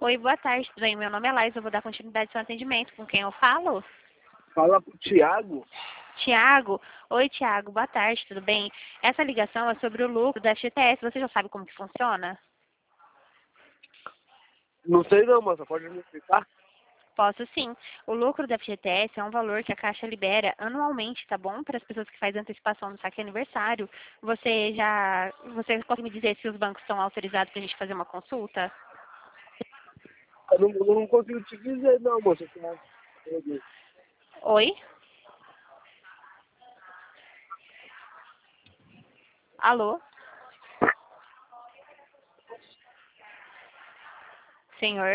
Oi, boa tarde, tudo bem? Meu nome é Laís, eu vou dar continuidade ao seu atendimento. Com quem eu falo? Fala pro Thiago. Tiago? Oi, Tiago, boa tarde, tudo bem? Essa ligação é sobre o lucro da FGTS. Você já sabe como que funciona? Não sei não, moça. Pode me explicar? Posso sim. O lucro da FGTS é um valor que a Caixa libera anualmente, tá bom? Para as pessoas que fazem antecipação do saque aniversário. Você consegue me dizer se os bancos estão autorizados para a gente fazer uma consulta? Eu não consigo te dizer não, moça. Oi? Alô? Senhor?